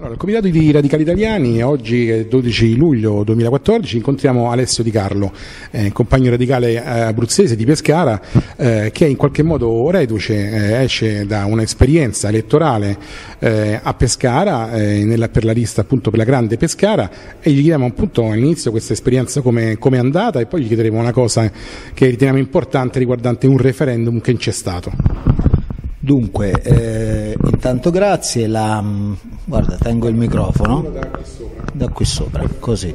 Allora, il Comitato di Radicali Italiani, oggi è 12 luglio 2014, incontriamo Alessio Di Carlo, compagno radicale abruzzese di Pescara, che in qualche modo reduce, esce da un'esperienza elettorale a Pescara, per la lista appunto per la Grande Pescara, e gli chiediamo appunto all'inizio questa esperienza come è andata, e poi gli chiederemo una cosa che riteniamo importante riguardante un referendum che c'è stato. Dunque, intanto grazie, guarda, tengo il microfono da qui sopra, così.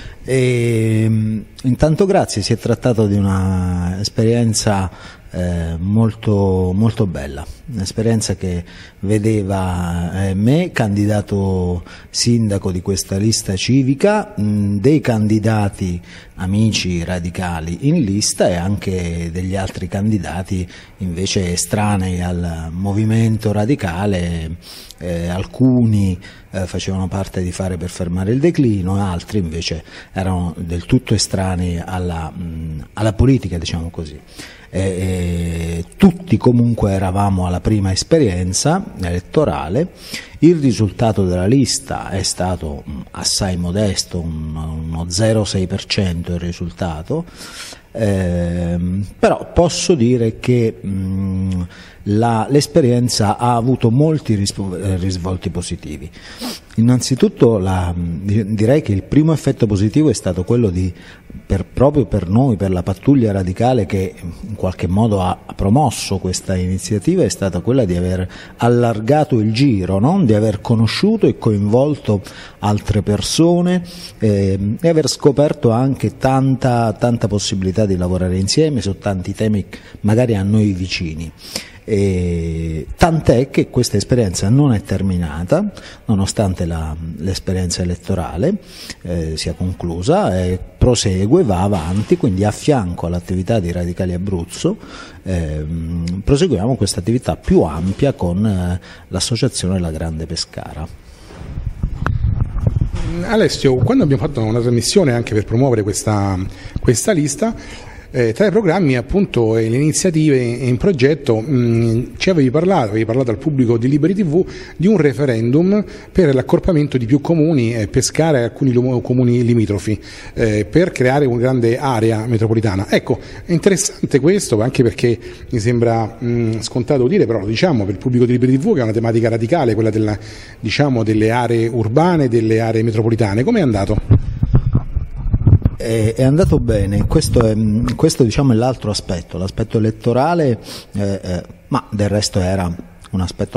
Intanto grazie, si è trattato di una esperienza molto, molto bella, un'esperienza che vedeva me candidato sindaco di questa lista civica, dei candidati amici radicali in lista e anche degli altri candidati invece estranei al movimento radicale, alcuni facevano parte di Fare per fermare il declino, altri invece erano del tutto estranei alla politica, diciamo così. Tutti comunque eravamo alla prima esperienza elettorale. Il risultato della lista è stato assai modesto, uno 0,6% il risultato, però posso dire che l'esperienza ha avuto molti risvolti positivi. Innanzitutto direi che il primo effetto positivo è stato quello proprio per noi, per la pattuglia radicale che in qualche modo ha promosso questa iniziativa, è stata quella di aver allargato il giro, no? Di aver conosciuto e coinvolto altre persone e aver scoperto anche tanta possibilità di lavorare insieme su tanti temi magari a noi vicini. Tant'è che questa esperienza non è terminata, nonostante l'esperienza elettorale sia conclusa, prosegue, va avanti, quindi a fianco all'attività di Radicali Abruzzo proseguiamo questa attività più ampia con l'associazione La Grande Pescara. Alessio, quando abbiamo fatto una trasmissione anche per promuovere questa lista, tra i programmi appunto e le iniziative in progetto ci avevi parlato al pubblico di Liberi TV di un referendum per l'accorpamento di più comuni, Pescara e alcuni comuni limitrofi, per creare una grande area metropolitana. Ecco, è interessante questo anche perché mi sembra scontato dire, però lo diciamo per il pubblico di Liberi TV, che è una tematica radicale, quella delle aree urbane, delle aree metropolitane. Come è andato? È andato bene, questo diciamo è l'altro aspetto, l'aspetto elettorale, ma del resto era un aspetto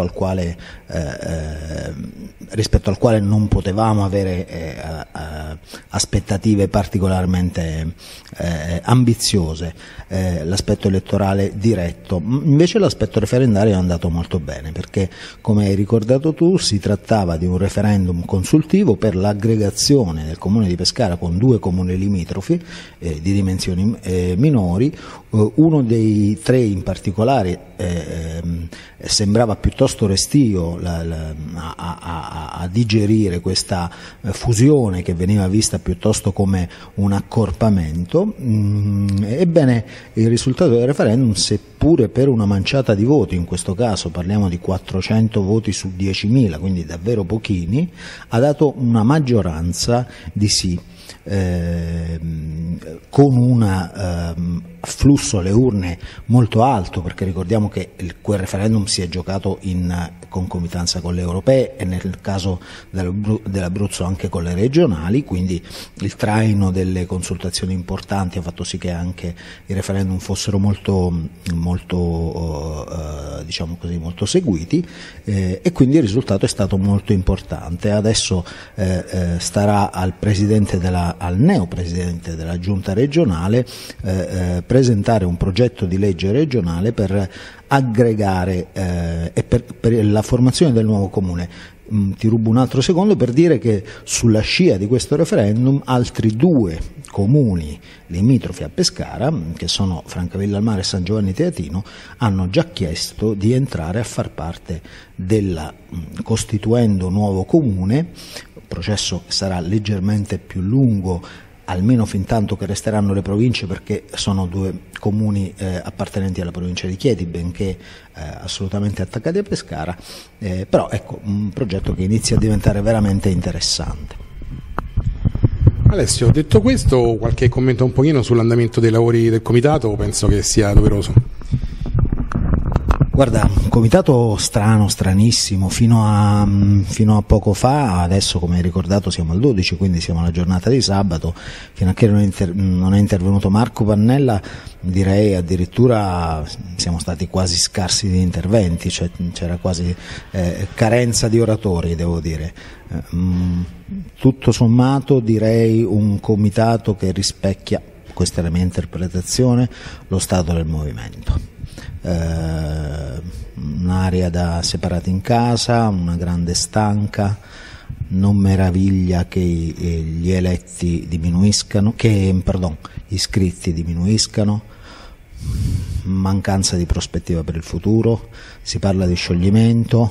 rispetto al quale non potevamo avere aspettative particolarmente ambiziose, l'aspetto elettorale diretto. Invece l'aspetto referendario è andato molto bene, perché come hai ricordato tu si trattava di un referendum consultivo per l'aggregazione del comune di Pescara con 2 comuni limitrofi di dimensioni minori. Uno dei 3 in particolare sembrava piuttosto restio a digerire questa fusione che veniva vista piuttosto come un accorpamento. Ebbene, il risultato del referendum, seppure per una manciata di voti, in questo caso parliamo di 400 voti su 10.000, quindi davvero pochini, ha dato una maggioranza di sì, con un afflusso alle urne molto alto, perché ricordiamo che quel referendum si è giocato in concomitanza con le europee e nel caso dell'Abruzzo anche con le regionali, quindi il traino delle consultazioni importanti ha fatto sì che anche i referendum fossero molto diciamo così, molto seguiti, e quindi il risultato è stato molto importante. Adesso starà al neopresidente della giunta regionale presentare un progetto di legge regionale per aggregare e per la formazione del nuovo comune. Ti rubo un altro secondo per dire che sulla scia di questo referendum altri 2 comuni limitrofi a Pescara, che sono Francavilla al Mare e San Giovanni Teatino, hanno già chiesto di entrare a far parte del costituendo nuovo comune, processo che sarà leggermente più lungo almeno fin tanto che resteranno le province, perché sono 2 comuni appartenenti alla provincia di Chieti, benché assolutamente attaccati a Pescara, però ecco un progetto che inizia a diventare veramente interessante. Alessio, detto questo, qualche commento un pochino sull'andamento dei lavori del comitato penso che sia doveroso. Guarda, un comitato stranissimo, fino a poco fa, adesso come hai ricordato siamo al 12, quindi siamo alla giornata di sabato, fino a che non è intervenuto Marco Pannella, direi addirittura siamo stati quasi scarsi di interventi, cioè c'era quasi carenza di oratori, devo dire. Tutto sommato direi un comitato che rispecchia, questa è la mia interpretazione, lo stato del movimento. Un'area da separati in casa, una grande stanca, non meraviglia che gli eletti diminuiscano, gli iscritti diminuiscano, mancanza di prospettiva per il futuro, si parla di scioglimento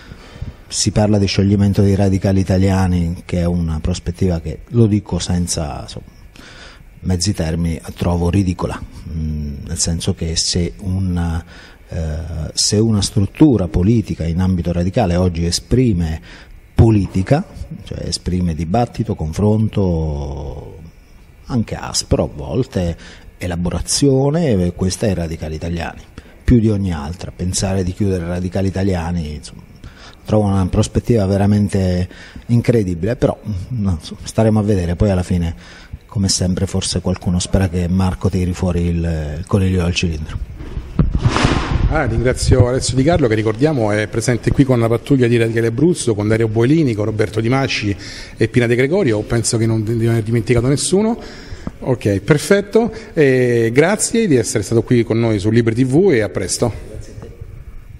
dei radicali italiani, che è una prospettiva che, lo dico senza mezzi termini, trovo ridicola, nel senso che se una struttura politica in ambito radicale oggi esprime politica, cioè esprime dibattito, confronto, anche aspro a volte, elaborazione, questa è i radicali italiani, più di ogni altra. Pensare di chiudere i radicali italiani, trovo una prospettiva veramente incredibile, però staremo a vedere. Poi alla fine, come sempre, forse qualcuno spera che Marco tiri fuori il coniglio dal cilindro. Ringrazio Alessio Di Carlo, che ricordiamo è presente qui con la pattuglia di Radicale Abruzzo, con Dario Boelini, con Roberto Di Masci e Pina De Gregorio. Penso che non di aver dimenticato nessuno. Ok, perfetto, grazie di essere stato qui con noi su Libre TV e a presto.